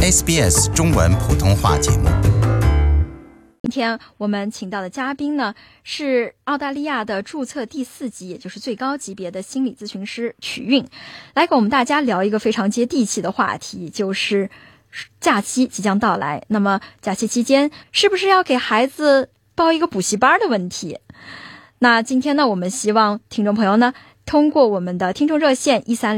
SBS 中文普通话节目。 今天我们请到的嘉宾呢，是澳大利亚的注册第4级，也就是最高级别的心理咨询师曲韵，来跟我们大家聊一个非常接地气的话题，就是假期即将到来。那么假期期间是不是要给孩子报一个补习班的问题？那今天呢，我们希望听众朋友呢，通过我们的听众热线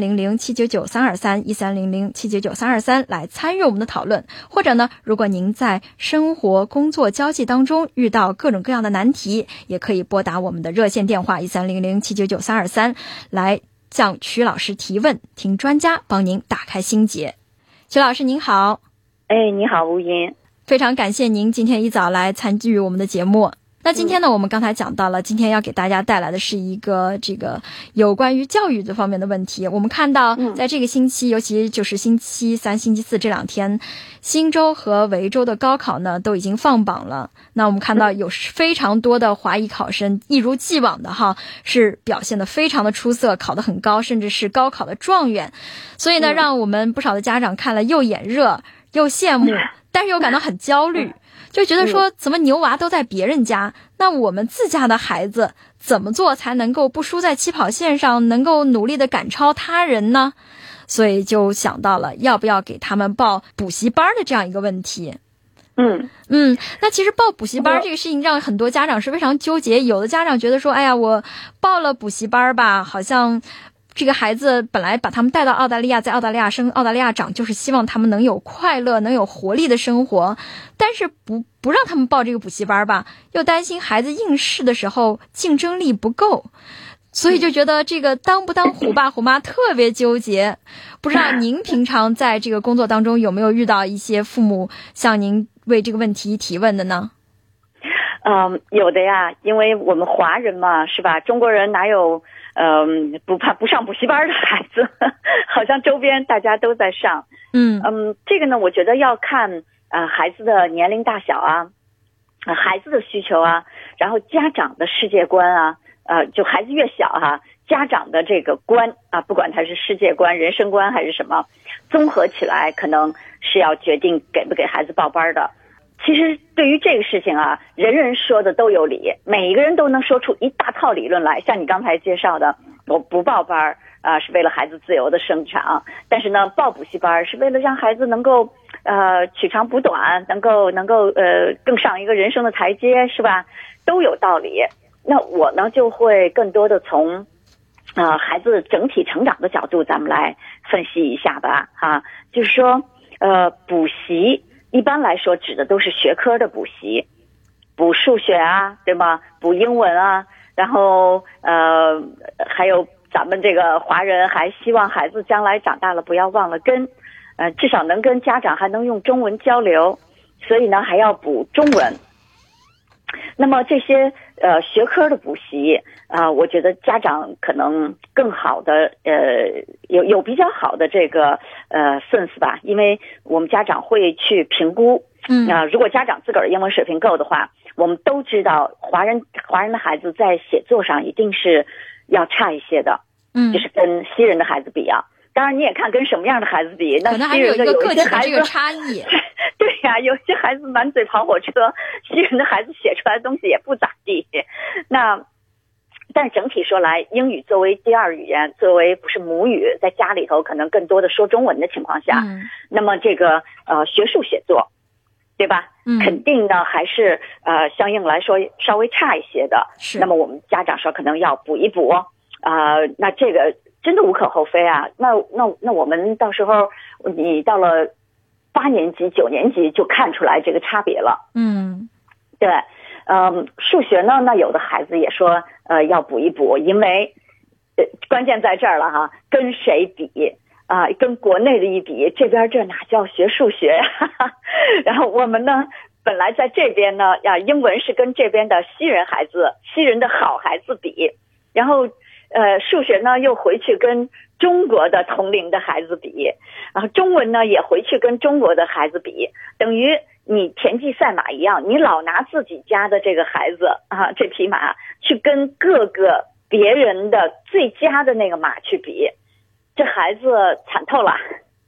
1300-799-323 来参与我们的讨论，或者呢，如果您在生活、工作、交际当中遇到各种各样的难题，也可以拨打我们的热线电话1300-799-323来向曲老师提问，听专家帮您打开心结。曲老师您好。 你好吴音， 非常感谢您今天一早来参与我们的节目。那今天呢，我们刚才讲到了，今天要给大家带来的是一个有关于教育这方面的问题。我们看到在这个星期，尤其就是星期3、星期4这2天，新州和维州的高考呢都已经放榜了。那我们看到有非常多的华裔考生一如既往的是表现得非常的出色，考得很高，甚至是高考的状元。所以呢，让我们不少的家长看了又眼热又羡慕，但是又感到很焦虑。就觉得说，怎么牛娃都在别人家，那我们自家的孩子怎么做才能够不输在起跑线上，能够努力的赶超他人呢？所以就想到了要不要给他们报补习班的这样一个问题。那其实报补习班这个事情让很多家长是非常纠结，有的家长觉得说，哎呀，我报了补习班吧，好像这个孩子本来把他们带到澳大利亚，在澳大利亚生、澳大利亚长，就是希望他们能有快乐、能有活力的生活，但是不让他们报这个补习班吧，又担心孩子应试的时候竞争力不够，所以就觉得这个当不当虎爸虎妈特别纠结。不知道您平常在这个工作当中有没有遇到一些父母向您为这个问题提问的呢？ 有的呀，因为我们华人嘛，是吧？中国人哪有不上补习班的孩子？好像周边大家都在上。这个呢，我觉得要看孩子的年龄大小啊，孩子的需求啊，然后家长的世界观啊，就孩子越小家长的这个观啊，不管他是世界观、人生观还是什么，综合起来可能是要决定给不给孩子报班的。其实对于这个事情啊，人人说的都有理，每一个人都能说出一大套理论来。像你刚才介绍的，我不报班是为了孩子自由的生长，但是呢，报补习班是为了让孩子能够取长补短，能够更上一个人生的台阶，是吧？都有道理。那我呢就会更多的从孩子整体成长的角度，咱们来分析一下吧。就是说补习一般来说指的都是学科的补习，补数学啊，对吗？补英文啊，然后还有咱们这个华人还希望孩子将来长大了不要忘了根，至少能跟家长还能用中文交流，所以呢还要补中文。那么这些学科的补习我觉得家长可能更好的有比较好的这个sense吧，因为我们家长会去评估。如果家长自个儿英文水平够的话，我们都知道华人的孩子在写作上一定是要差一些的，就是跟西人的孩子比啊。当然你也看跟什么样的孩子比，那西人的有一些孩子这个差异。 对呀，有些孩子满嘴跑火车，西人的孩子写出来的东西也不咋地。但整体说来，英语作为第二语言，作为不是母语，在家里头可能更多的说中文的情况下，那么这个学术写作，对吧？肯定呢还是相应来说稍微差一些的。那么我们家长说可能要补一补那这个真的无可厚非啊。那我们到时候你到了8年级、9年级就看出来这个差别了。对。数学呢，那有的孩子也说要补一补，因为关键在这儿了跟谁比跟国内的一比，这边这哪叫学数学然后我们呢本来在这边呢英文是跟这边的西人的好孩子比，然后数学呢又回去跟中国的同龄的孩子比，然后中文呢也回去跟中国的孩子比，等于你田忌赛马一样，你老拿自己家的这个孩子这匹马去跟各个别人的最佳的那个马去比，这孩子惨透了。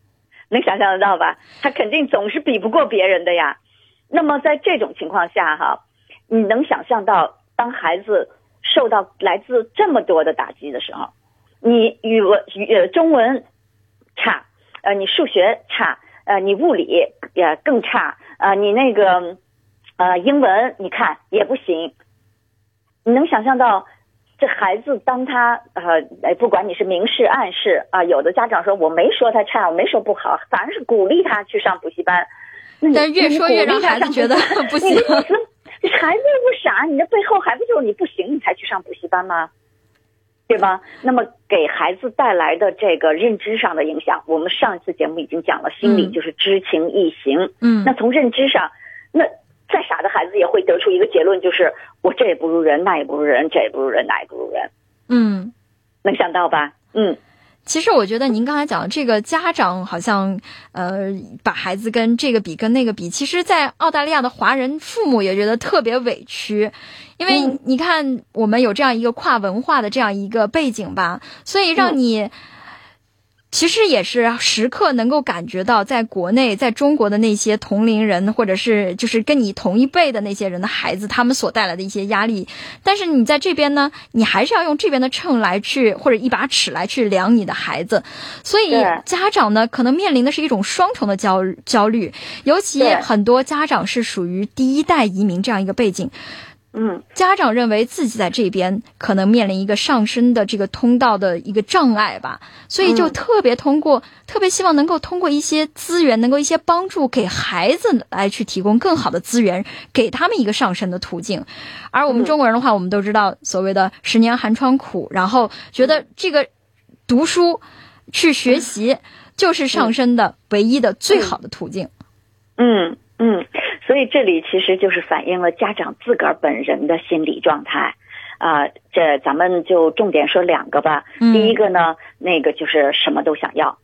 能想象得到吧？他肯定总是比不过别人的呀。那么在这种情况下哈，你能想象到当孩子受到来自这么多的打击的时候，你中文差，你数学差，你物理也更差，你那个英文你看也不行。你能想象到这孩子当他不管你是明示暗示有的家长说我没说他差，我没说不好，反而是鼓励他去上补习班。 但越说越让孩子觉得不行。 你孩子又不傻，你的背后还不就是你不行你才去上补习班吗？对吧？那么给孩子带来的这个认知上的影响，我们上一次节目已经讲了，心理就是知情意行。那从认知上，那再傻的孩子也会得出一个结论，就是我这也不如人，那也不如人，这也不如人，那也不如人。能想到吧？ 其实我觉得您刚才讲的这个家长好像把孩子跟这个比跟那个比，其实在澳大利亚的华人父母也觉得特别委屈，因为你看我们有这样一个跨文化的这样一个背景吧，所以让你其实也是时刻能够感觉到在国内在中国的那些同龄人或者是就是跟你同一辈的那些人的孩子，他们所带来的一些压力，但是你在这边呢，你还是要用这边的秤来去或者一把尺来去量你的孩子，所以家长呢可能面临的是一种双重的焦虑，尤其很多家长是属于第一代移民这样一个背景，家长认为自己在这边可能面临一个上升的这个通道的一个障碍吧，所以就特别希望能够通过一些资源，能够一些帮助给孩子来去提供更好的资源，给他们一个上升的途径。而我们中国人的话，我们都知道所谓的10年寒窗苦，然后觉得这个读书去学习就是上升的唯一的最好的途径。 所以这里其实就是反映了家长自个儿本人的心理状态这咱们就重点说2个吧。第一个呢，那个就是什么都想要，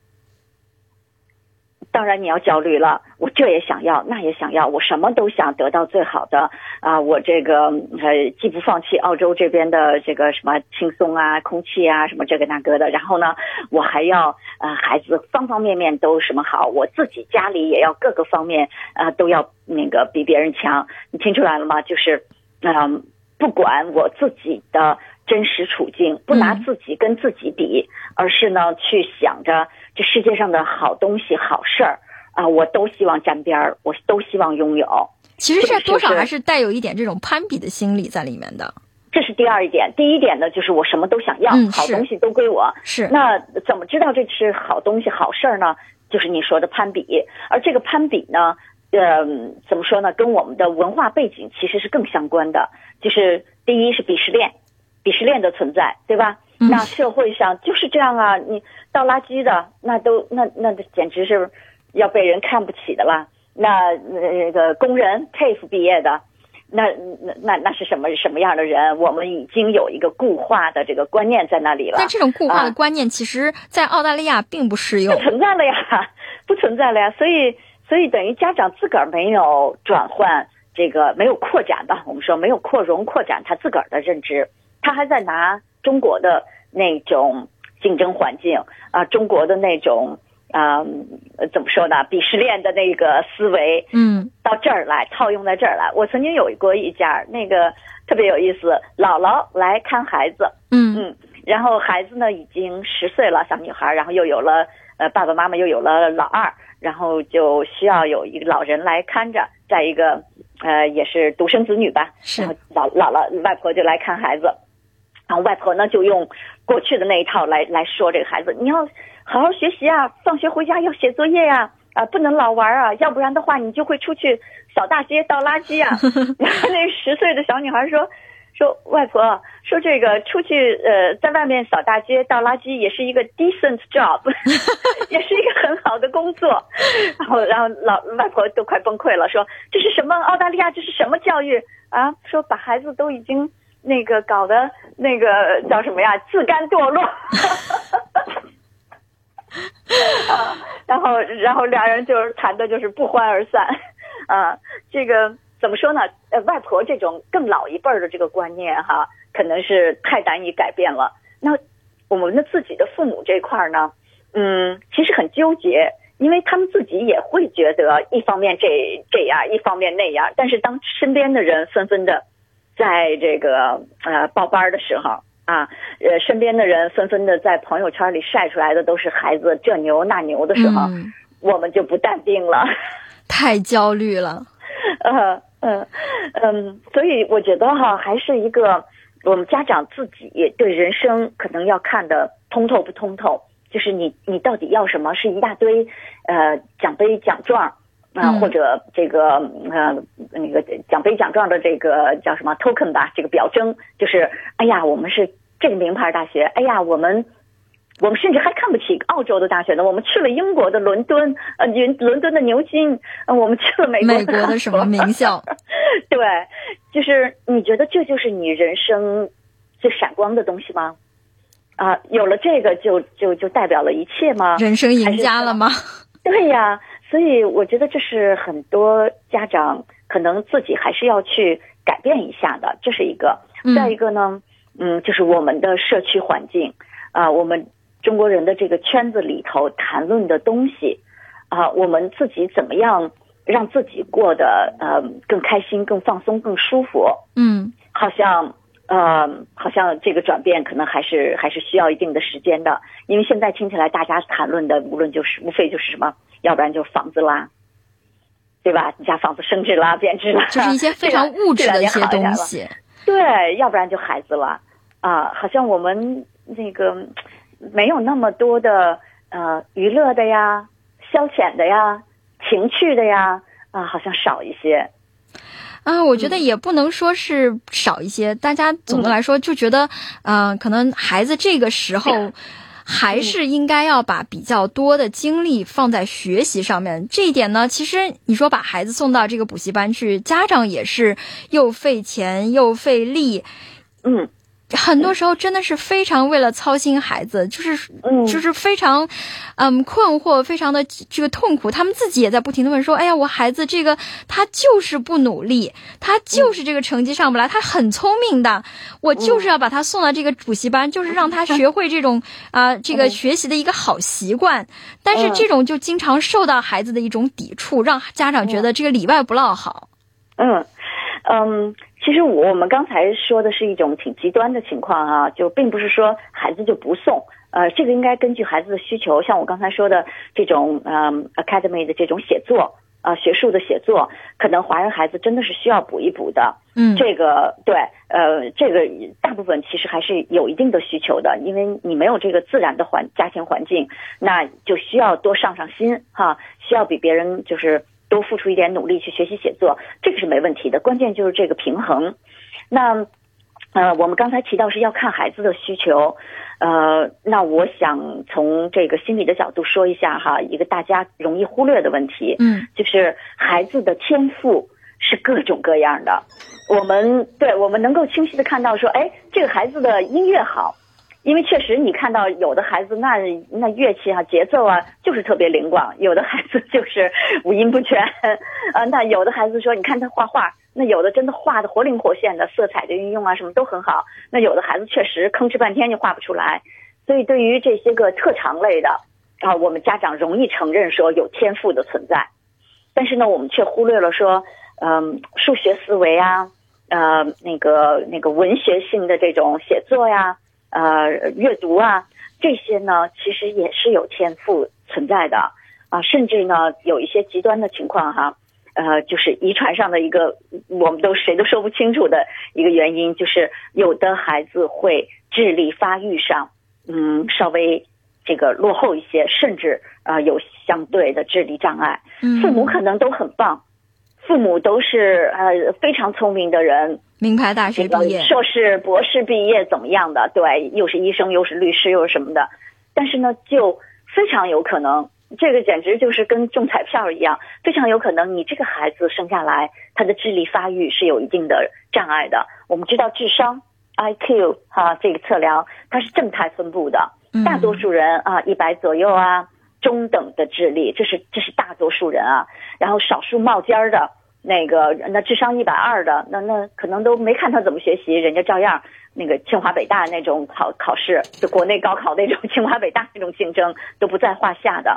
当然你要焦虑了，我这也想要那也想要，我什么都想得到最好的我这个既不放弃澳洲这边的这个什么轻松空气什么这个那个的，然后呢我还要孩子方方面面都什么好，我自己家里也要各个方面都要那个比别人强。你听出来了吗？就是不管我自己的真实处境，不拿自己跟自己比，而是呢去想着这世界上的好东西好事儿我都希望沾边，我都希望拥有。 其实这多少还是带有一点这种攀比的心理在里面的。 这是第二一点。第一点呢，就是我什么都想要，好东西都归我。 是。 那怎么知道这是好东西好事儿呢？就是你说的攀比。而这个攀比呢怎么说呢，跟我们的文化背景其实是更相关的。就是第一是鄙视链的存在，对吧？那社会上就是这样你倒垃圾的那简直是要被人看不起的了。那个工人 TAFE 毕业的那是什么样的人？我们已经有一个固化的这个观念在那里了。 但这种固化的观念其实在澳大利亚并不适用， 不存在了呀。所以等于家长自个儿没有转换这个，没有扩展吧，我们说没有扩展他自个儿的认知，他还在拿中国的那种竞争环境中国的那种怎么说呢，鄙视链的那个思维到这儿来套用在这儿来。我曾经有过一家那个特别有意思，姥姥来看孩子然后孩子呢已经10岁了，小女孩，然后又有了爸爸妈妈又有了老二，然后就需要有一个老人来看着，再一个也是独生子女吧，然后姥姥外婆就来看孩子，然后外婆呢就用过去的那一套来说这个孩子，你要好好学习放学回家要写作业不能老玩要不然的话你就会出去扫大街倒垃圾然后那10岁的小女孩说外婆说这个出去在外面扫大街倒垃圾也是一个 decent job 也是一个很好的工作。然后外婆都快崩溃了，说这是什么澳大利亚，这是什么教育说把孩子都已经那个搞得那个叫什么呀，自甘堕落然后俩人就是谈的就是不欢而散这个怎么说呢？外婆这种更老一辈的这个观念可能是太难以改变了。那我们的自己的父母这块呢，其实很纠结， 因为他们自己也会觉得一方面这样，一方面那样，但是当身边的人纷纷的在这个报班的时候啊，身边的人纷纷的在朋友圈里晒出来的都是孩子这牛那牛的时候，我们就不淡定了， 太焦虑了。 所以我觉得还是一个我们家长自己对人生可能要看的通透不通透，就是你到底要什么，是一大堆奖杯奖状或者这个那个奖杯奖状的这个叫什么 token 吧，这个表征，就是哎呀我们是这个名牌大学，哎呀我们甚至还看不起澳洲的大学呢，我们去了英国的伦敦伦敦的牛津，我们去了美国的什么名校对，就是你觉得这就是你人生最闪光的东西吗？有了这个就代表了一切吗？ 人生赢家了吗？ 对呀，所以我觉得这是很多家长可能自己还是要去改变一下的，这是一个。再一个呢，就是我们的社区环境我们中国人的这个圈子里头谈论的东西我们自己怎么样让自己过得更开心、更放松、更舒服。好像这个转变可能还是需要一定的时间的，因为现在听起来大家谈论的无非就是什么，要不然就房子啦，对吧？你家房子升值啦、贬值啦， 就是一些非常物质的一些东西。 对，要不然就孩子了好像我们那个没有那么多的娱乐的呀、消遣的呀、情趣的呀好像少一些。 我觉得也不能说是少一些，大家总的来说就觉得可能孩子这个时候还是应该要把比较多的精力放在学习上面。这一点呢，其实你说把孩子送到这个补习班去，家长也是又费钱又费力。很多时候真的是非常为了操心孩子，就是非常困惑，非常的这个痛苦。他们自己也在不停的问说，哎呀，我孩子这个他就是不努力，他就是这个成绩上不来，他很聪明的，我就是要把他送到这个补习班，就是让他学会这种这个学习的一个好习惯。但是这种就经常受到孩子的一种抵触，让家长觉得这个里外不落好。 其实我们刚才说的是一种挺极端的情况就并不是说孩子就不送，这个应该根据孩子的需求，像我刚才说的这种academy 的这种写作学术的写作，可能华人孩子真的是需要补一补的。这个对，这个大部分其实还是有一定的需求的，因为你没有这个自然的家庭环境，那就需要多上心需要比别人就是多付出一点努力去学习写作，这个是没问题的，关键就是这个平衡。那我们刚才提到是要看孩子的需求，那我想从这个心理的角度说一下一个大家容易忽略的问题，就是孩子的天赋是各种各样的。我们能够清晰的看到说，这个孩子的音乐好，因为确实你看到有的孩子那乐器节奏就是特别灵光，有的孩子就是五音不全那有的孩子说你看他画画，那有的真的画的活灵活现的，色彩的运用什么都很好，那有的孩子确实吭哧半天就画不出来。所以对于这些个特长类的我们家长容易承认说有天赋的存在，但是呢我们却忽略了说数学思维那个文学性的这种写作阅读这些呢其实也是有天赋存在的甚至呢有一些极端的情况就是遗传上的一个我们谁都说不清楚的一个原因，就是有的孩子会智力发育上稍微这个落后一些，甚至有相对的智力障碍。父母可能都很棒，父母都是非常聪明的人， 名牌大学毕业， 硕士博士毕业怎么样的，对，又是医生又是律师又是什么的，但是呢就非常有可能，这个简直就是跟中彩票一样，非常有可能你这个孩子生下来他的智力发育是有一定的障碍的。我们知道智商 IQ 这个测量它是正态分布的，大多数人100左右中等的智力，这是大多数人然后少数冒尖的那智商120的那可能都没看他怎么学习，人家照样那个清华北大那种考试，就国内高考那种清华北大那种竞争都不在话下的。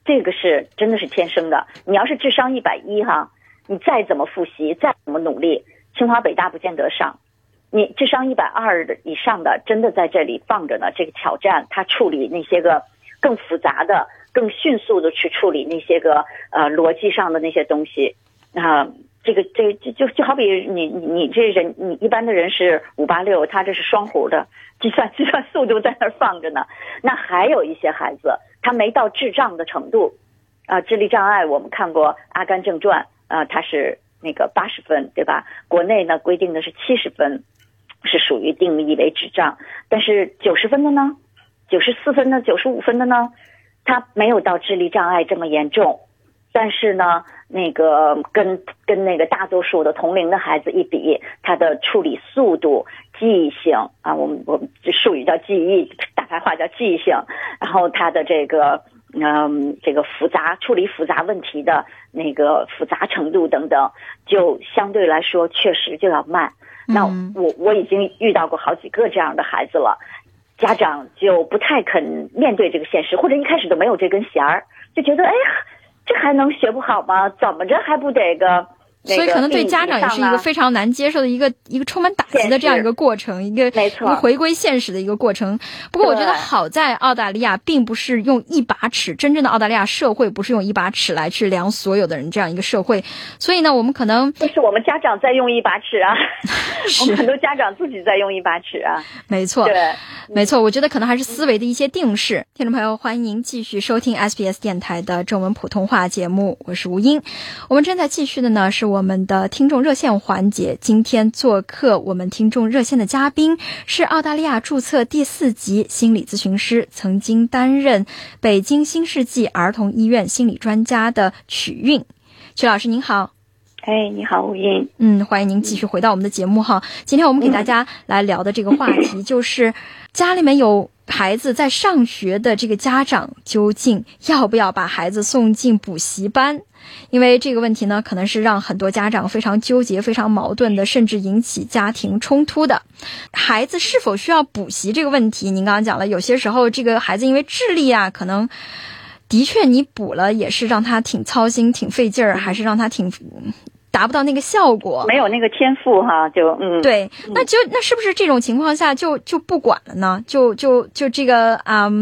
这个是真的是天生的。你要是智商110哈，你再怎么复习，再怎么努力，清华北大不见得上。你智商120以上的，真的在这里放着呢。这个挑战，他处理那些个更复杂的、更迅速的去处理那些个逻辑上的那些东西啊。这就好比你这人，你一般的人是586，他这是双弧的计算速度在那儿放着呢。那还有一些孩子，他没到智障的程度啊，智力障碍我们看过《阿甘正传》啊，他是那个80分，对吧？国内呢规定的是70分。是属于定义为智障，但是90分的呢，94分的、95分的呢，他没有到智力障碍这么严重，但是呢，那个跟那个大多数的同龄的孩子一比，他的处理速度、记忆性啊，我们术语叫记忆，大白话叫记忆性，然后他的这个处理复杂问题的那个复杂程度等等，就相对来说确实就要慢。那我已经遇到过好几个这样的孩子了，家长就不太肯面对这个现实，或者一开始都没有这根弦儿，就觉得哎呀，这还能学不好吗？怎么着还不得个？ 所以可能对家长也是一个非常难接受的一个充满打击的这样一个过程，一个回归现实的一个过程。不过我觉得好在澳大利亚并不是用一把尺，真正的澳大利亚社会不是用一把尺来去量所有的人这样一个社会，所以呢，我们可能就是我们家长在用一把尺啊，我们很多家长自己在用一把尺啊。 没错，对，没错，我觉得可能还是思维的一些定式。听众朋友，欢迎您继续收听 SBS 电台的中文普通话节目，我是吴英。我们正在继续的呢是我们的听众热线环节，今天做客我们听众热线的嘉宾是澳大利亚注册第4级心理咨询师，曾经担任北京新世纪儿童医院心理专家的曲韵。曲老师您好。 哎，你好，吴英。 欢迎您继续回到我们的节目哈。今天我们给大家来聊的这个话题就是家里面有孩子在上学的这个家长究竟要不要把孩子送进补习班？因为这个问题呢，可能是让很多家长非常纠结、非常矛盾的，甚至引起家庭冲突的。孩子是否需要补习这个问题，您刚刚讲了，有些时候这个孩子因为智力啊，可能的确你补了也是让他挺操心、挺费劲儿，还是让他挺达不到那个效果， 没有那个天赋哈，就对，那是不是这种情况下就不管了呢？就这个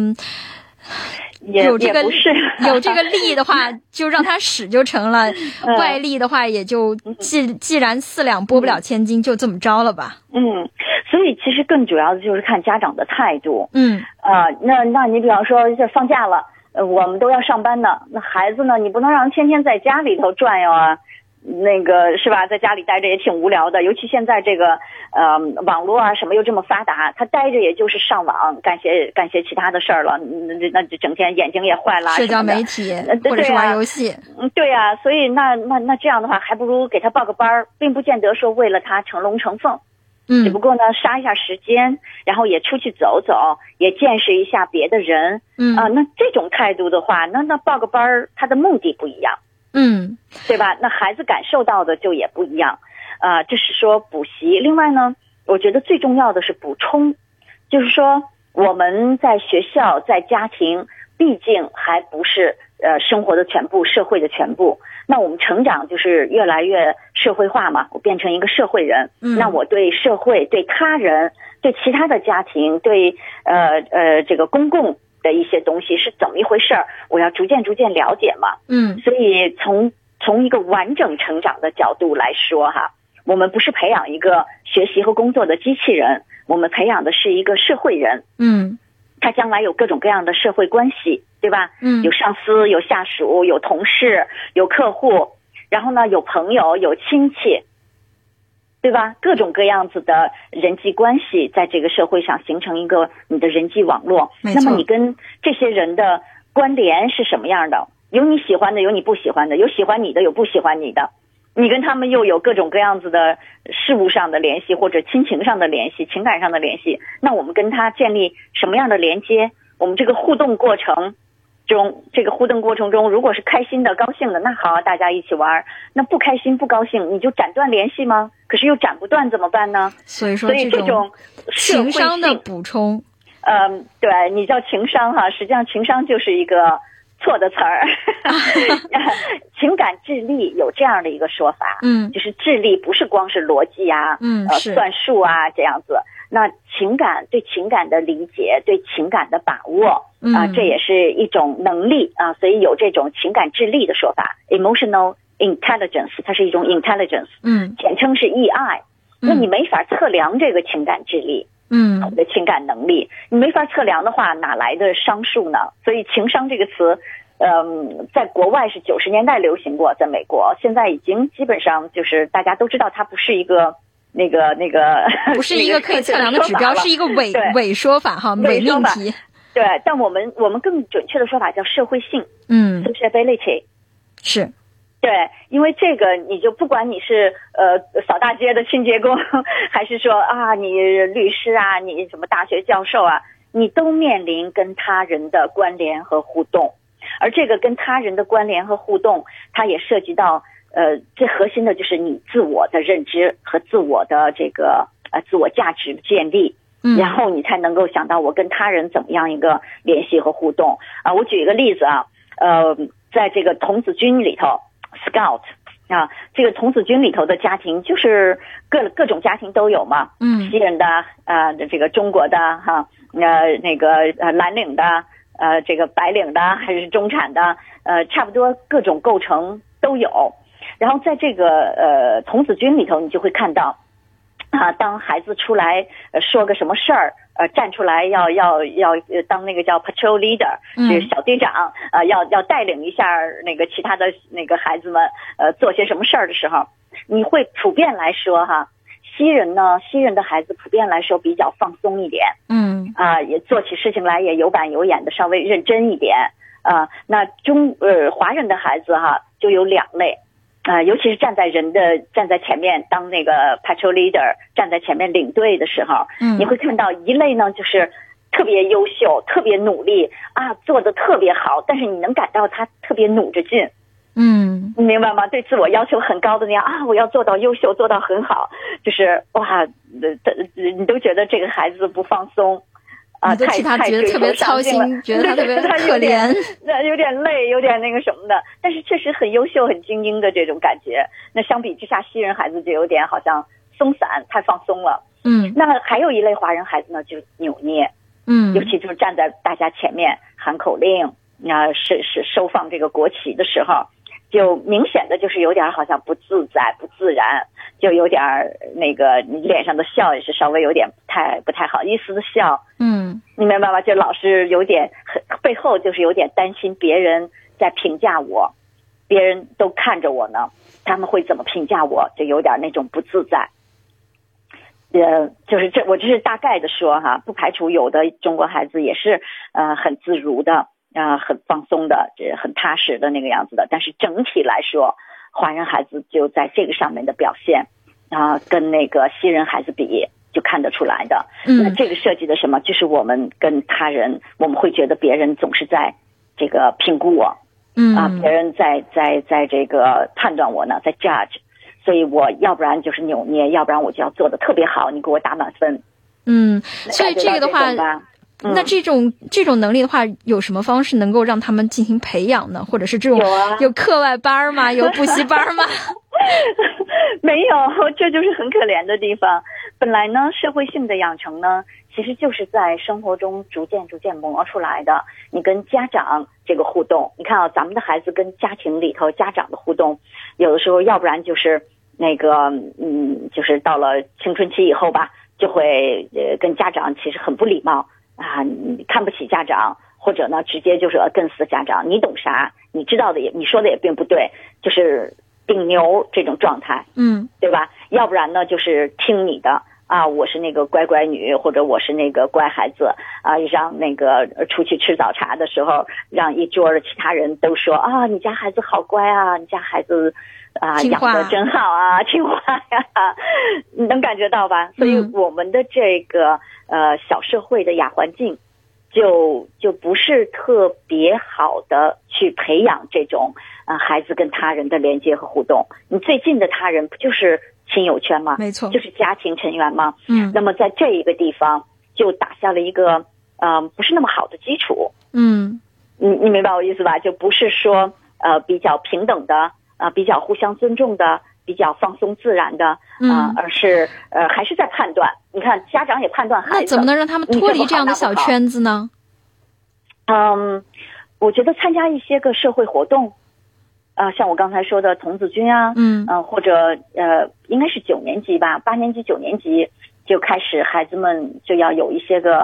有这个有这个力的话，就让他使就成了；外力的话，也就既然4两拨不了千斤，就这么着了吧。 所以其实更主要的就是看家长的态度。那你比方说这放假了，我们都要上班呢，那孩子呢，你不能让人天天在家里头转悠啊。那个是吧，在家里待着也挺无聊的，尤其现在这个网络啊什么又这么发达，他待着也就是上网干些其他的事儿了，那就整天眼睛也坏了， 社交媒体或者是玩游戏。 对呀，所以那这样的话，还不如给他报个班，并不见得说为了他成龙成凤。只不过呢，杀一下时间，然后也出去走走，也见识一下别的人。那这种态度的话，那报个班，他的目的不一样。对吧？那孩子感受到的就也不一样，这是说补习。另外呢，我觉得最重要的是补充，就是说我们在学校、在家庭，毕竟还不是生活的全部、社会的全部。那我们成长就是越来越社会化嘛，我变成一个社会人。那我对社会、对他人、对其他的家庭、对这个公共的一些东西是怎么一回事儿，我要逐渐了解嘛。所以从一个完整成长的角度来说哈，我们不是培养一个学习和工作的机器人，我们培养的是一个社会人。他将来有各种各样的社会关系，对吧？有上司，有下属，有同事，有客户，然后呢有朋友，有亲戚，对吧？各种各样子的人际关系在这个社会上形成一个你的人际网络。那么你跟这些人的关联是什么样的？有你喜欢的，有你不喜欢的，有喜欢你的，有不喜欢你的，你跟他们又有各种各样子的事物上的联系，或者亲情上的联系，情感上的联系。那我们跟他建立什么样的连接？我们这个互动过程中，如果是开心的、高兴的，那好，大家一起玩；那不开心、不高兴，你就斩断联系吗？可是又斩不断，怎么办呢？ 所以说这种情商的补充， 对，你叫情商哈，实际上情商就是一个错的词儿。情感智力有这样的一个说法，就是智力不是光是逻辑啊，算术啊这样子。那对情感的理解，对情感的把握这也是一种能力啊，所以有这种情感智力的说法 ，emotional intelligence， 它是一种 intelligence，简称是 EI。那你没法测量这个情感智力，的情感能力，你没法测量的话，哪来的商数呢？所以情商这个词，在国外是90年代流行过，在美国现在已经基本上就是大家都知道它不是一个那个不是一个可以测量的指标，是一个伪说法哈，伪命题。 对，但我们更准确的说法叫社会性，sociability 是。 对，因为这个你就不管你是扫大街的清洁工，还是说啊你律师啊，你什么大学教授啊，你都面临跟他人的关联和互动，而这个跟他人的关联和互动，它也涉及到最核心的就是你自我的认知和自我的这个自我价值的建立，然后你才能够想到我跟他人怎么样一个联系和互动啊。我举一个例子啊，在这个童子军里头。Scout 啊，这个童子军里头的家庭就是各种家庭都有嘛，西人的这个中国的哈，那个蓝领的这个白领的还是中产的差不多各种构成都有。然后在这个童子军里头，你就会看到当孩子出来说个什么事儿，站出来要当那个叫 patrol leader，就是小队长，要带领一下那个其他的那个孩子们做些什么事儿的时候，你会普遍来说哈，西人的孩子普遍来说比较放松一点，也做起事情来也有板有眼的，稍微认真一点那华人的孩子哈就有2类。尤其是站在前面当那个 patrol leader， 站在前面领队的时候，你会看到一类呢就是特别优秀，特别努力做得特别好，但是你能感到他特别努着劲，你明白吗？对自我要求很高的那样我要做到优秀，做到很好，就是哇，你都觉得这个孩子不放松。 你都替他觉得特别操心，觉得他特别可怜， 有点累，有点那个什么的，但是确实很优秀、很精英的这种感觉。那相比之下，西人孩子就有点好像松散，太放松了。那还有一类华人孩子呢，就扭捏，尤其就是站在大家前面喊口令，是收放这个国旗的时候，就明显的就是有点好像不自在、不自然，就有点那个你脸上的笑也是稍微有点不太好意思的笑。你明白吗？就老是有点背后就是有点担心别人在评价我，别人都看着我呢，他们会怎么评价我，就有点那种不自在。就是我这是大概的说哈，不排除有的中国孩子也是很自如的很放松的，很踏实的那个样子的，但是整体来说，华人孩子就在这个上面的表现跟那个西人孩子比就看得出来的。那这个涉及的什么？就是我们跟他人，我们会觉得别人总是在这个评估我，别人在这个判断我呢，在 judge， 所以我要不然就是扭捏，要不然我就要做得特别好，你给我打满分。 所以这个的话，那这种能力的话，有什么方式能够让他们进行培养呢？或者是这种有课外班吗？有补习班吗？ 没有，这就是很可怜的地方。本来呢，社会性的养成呢，其实就是在生活中逐渐磨出来的。你跟家长这个互动，你看咱们的孩子跟家庭里头家长的互动，有的时候要不然就是那个就是到了青春期以后吧，就会跟家长其实很不礼貌你看不起家长，或者呢直接就是跟死家长，你懂啥？你知道的你说的也并不对，就是顶牛这种状态，对吧？要不然呢就是听你的我是那个乖乖女，或者我是那个乖孩子让那个出去吃早茶的时候，让一桌的其他人都说你家孩子好乖你家孩子养得真好听话呀，你能感觉到吧？所以我们的这个小社会的亚环境就不是特别好的去培养这种孩子跟他人的连接和互动。你最近的他人不就是亲友圈吗？ 没错， 就是家庭成员吗？那么在这一个地方就打下了一个不是那么好的基础。 你明白我意思吧？就不是说比较平等的比较互相尊重的。比较放松自然的而是还是在判断。你看家长也判断孩子， 那怎么能让他们脱离这样的小圈子呢？ 我觉得参加一些个社会活动像我刚才说的童子军或者应该是9年级吧，8年级9年级就开始孩子们就要有一些个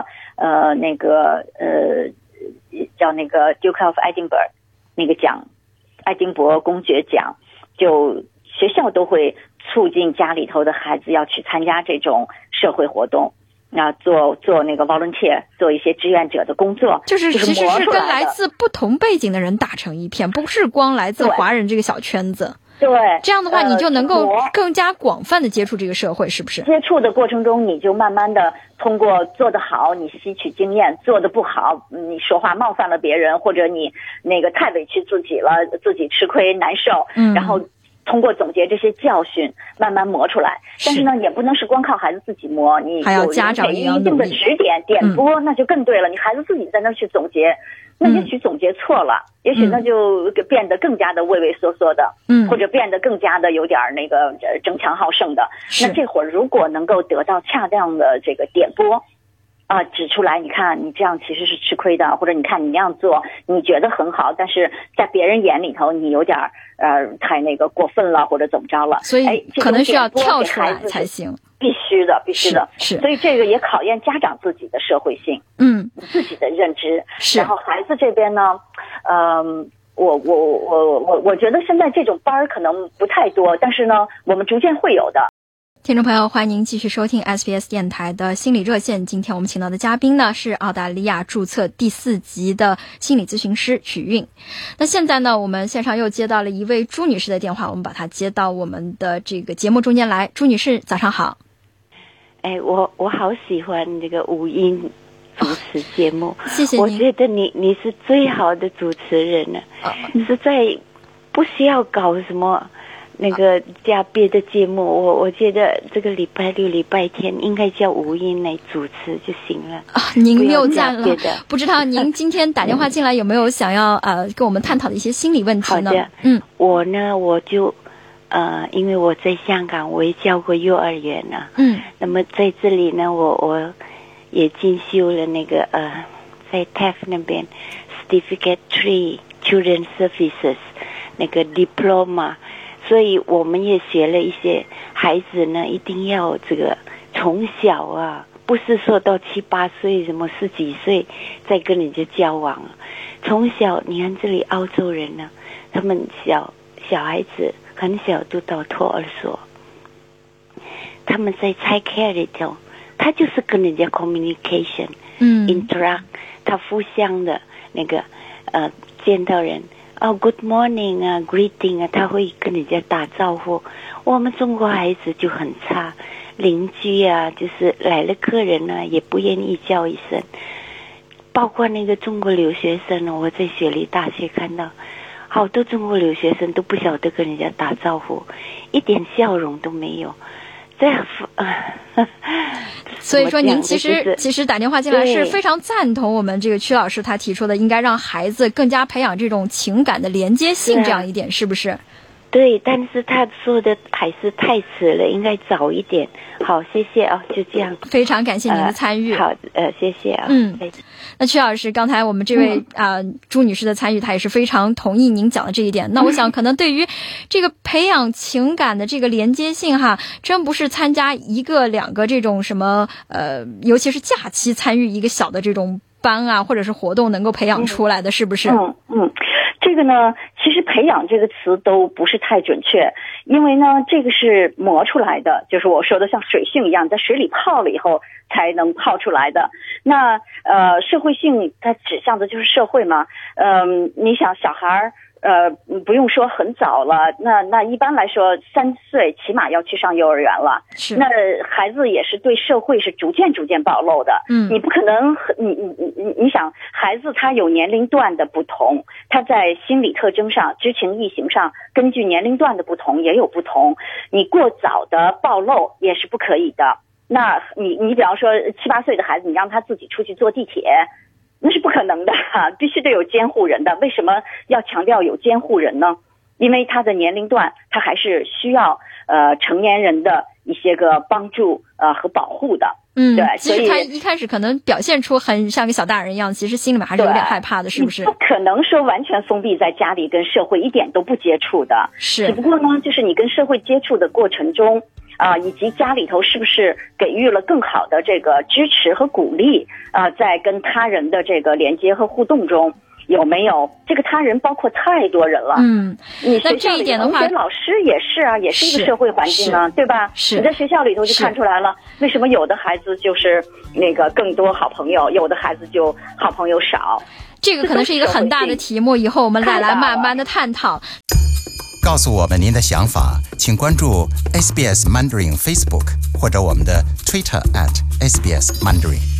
叫那个 Duke of Edinburgh 那个奖，爱丁伯公爵奖，就学校都会促进家里头的孩子要去参加这种社会活动，做那个 volunteer， 做一些志愿者的工作， 就是其实是跟来自不同背景的人打成一片，不是光来自华人这个小圈子。 对， 这样的话你就能够更加广泛的接触这个社会，是不是？ 接触的过程中，你就慢慢的通过做得好，你吸取经验；做得不好，你说话冒犯了别人，或者你那个太委屈自己了，自己吃亏难受，然后通过总结这些教训慢慢磨出来。但是呢也不能是光靠孩子自己磨，你还要家长也要一定的指点点拨，那就更对了。你孩子自己在那去总结，那也许总结错了，也许那就变得更加的畏畏缩缩的，或者变得更加的有点那个争强好胜的。那这会儿如果能够得到恰当的这个点拨指出来，你看你这样其实是吃亏的，或者你看你那样做你觉得很好，但是在别人眼里头你有点太那个过分了，或者怎么着了， 所以可能需要跳出来才行。 必须的是。 所以这个也考验家长自己的社会性，自己的认知。然后孩子这边呢我觉得现在这种班可能不太多，但是呢我们逐渐会有的。 听众朋友，欢迎您继续收听 SBS 电台的心理热线。今天我们请到的嘉宾呢是澳大利亚注册第4级的心理咨询师曲韵。那现在呢我们线上又接到了一位朱女士的电话，我们把她接到我们的这个节目中间来。朱女士早上好。 我好喜欢这个五音主持节目， 谢谢你。 我觉得你是最好的主持人了，实在不需要搞什么那个加别的节目。我觉得这个礼拜六礼拜天应该叫吴音来主持就行了。 您又赞了。不知道您今天打电话进来有没有想要跟我们探讨的一些心理问题呢？ 好的，我就因为我在香港我也教过幼儿园了，那么在这里呢我也进修了那个在 TAFE 那边 Certificate 3 Children Services 那个 Diploma，所以我们也学了一些孩子呢一定要这个从小不是说到7、8岁什么10几岁再跟人家交往，从小你看这里澳洲人呢他们小孩子很小都到托儿所，他们在 child care 里头他就是跟人家 communication interact， 他互相的那个见到人good morning greeting 他会跟人家打招呼。我们中国孩子就很差，邻居就是来了客人也不愿意叫一声，包括那个中国留学生我在雪梨大学看到好多中国留学生都不晓得跟人家打招呼，一点笑容都没有。这样所以说您其实打电话进来是非常赞同我们这个曲老师他提出的应该让孩子更加培养这种情感的连接性这样一点，是不是？ 对，但是他说的还是太迟了，应该早一点。好，谢谢就这样。 非常感谢您的参与。 好，谢谢那曲老师，刚才我们这位朱女士的参与，她也是非常同意您讲的这一点。那我想，可能对于这个培养情感的这个连接性真不是参加1个2个这种什么尤其是假期参与一个小的这种班或者是活动能够培养出来的，是不是？ 这个呢其实培养这个词都不是太准确，因为呢这个是磨出来的，就是我说的像水性一样，在水里泡了以后才能泡出来的。那社会性它指向的就是社会嘛。你想小孩不用说很早了，那一般来说3岁起码要去上幼儿园了。那孩子也是对社会是逐渐暴露的。你不可能你想孩子他有年龄段的不同，他在心理特征上知情意行上根据年龄段的不同也有不同，你过早的暴露也是不可以的。那你比方说7、8岁的孩子，你让他自己出去坐地铁那是不可能的，必须得有监护人的。为什么要强调有监护人呢？因为他的年龄段，他还是需要成年人的一些个帮助和保护的。对， 其实他一开始可能表现出很像个小大人一样，其实心里面还是有点害怕的，是不是？ 不可能说完全封闭在家里，跟社会一点都不接触的。 是， 只不过呢，就是你跟社会接触的过程中以及家里头是不是给予了更好的这个支持和鼓励在跟他人的这个连接和互动中。有没有这个他人包括太多人了？你学校里同学老师也是啊，也是一个社会环境啊，对吧？ 是。 你在学校里头就看出来了，为什么有的孩子就是那个更多好朋友，有的孩子就好朋友少？ 这个可能是一个很大的题目，以后我们再来慢慢的探讨。 告诉我们您的想法，请关注 SBS Mandarin Facebook 或者我们的 Twitter @SBS Mandarin。